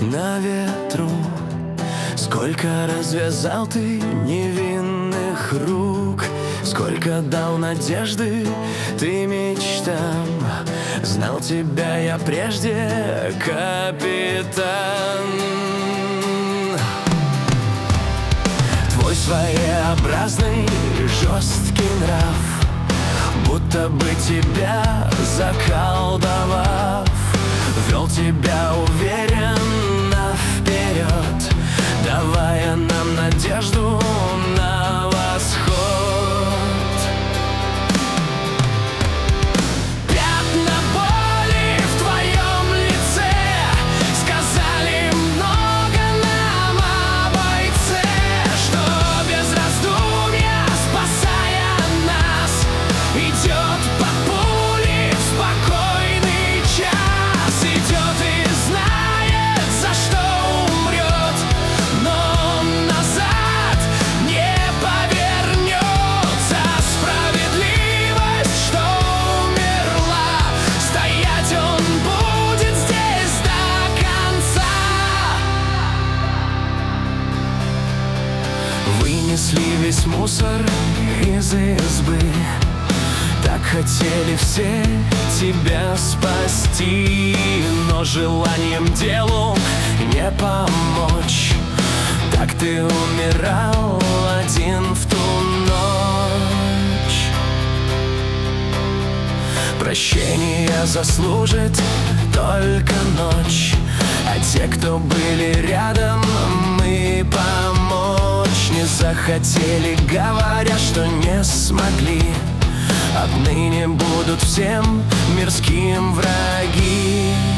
на ветру. Сколько развязал ты невинных рук, сколько дал надежды ты мечтам. Знал тебя я прежде, капитан. Твой своеобразный жесткий нрав, будто бы тебя заколдовав, вел тебя уверенно вперед, давая нам надежду на восход. Пятна боли в твоем лице сказали много нам о бойце, что без раздумья, спасая нас, идет по пули в спокойный час. Идет и знает, за что умрет, но назад не повернется. Справедливость, что умерла, стоять он будет здесь до конца. Вынесли весь мусор из избы, так хотели все тебя спасти, но желанием делу не помочь. Так ты умирал один в ту ночь. Прощение заслужит только ночь, а те, кто были рядом, мы помочь не захотели, говоря, что не смогли. Отныне будут всем мирским враги.